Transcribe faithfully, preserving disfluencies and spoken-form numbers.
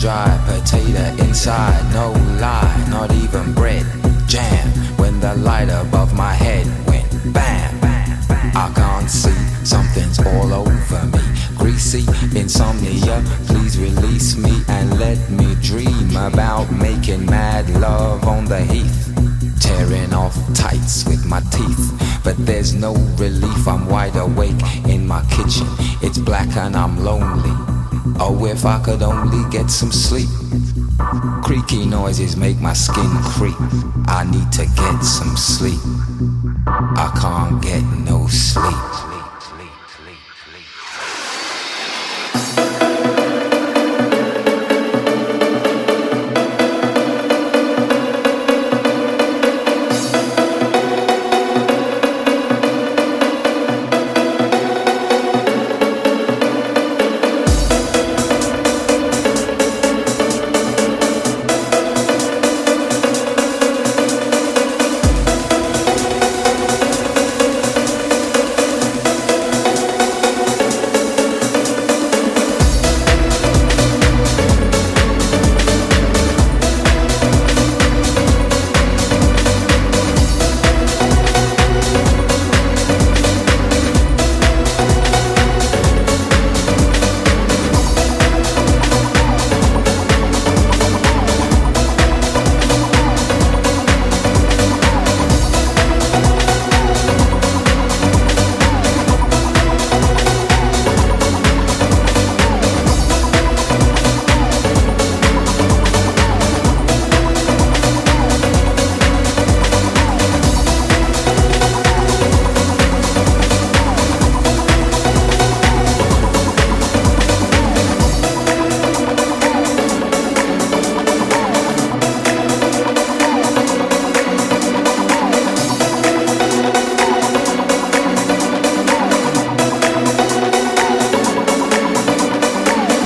dry potato inside, no lie, not even bread. Jam when the light above my head went bam. I can't see, something's all over me. Greasy insomnia, please release me and let me dream about making mad love on the heath. Tearing off tights with my teeth, but there's no relief. I'm wide awake in my kitchen, it's black and I'm lonely. Oh, if I could only get some sleep. Creaky noises make my skin creep. I need to get some sleep. I can't get no sleep.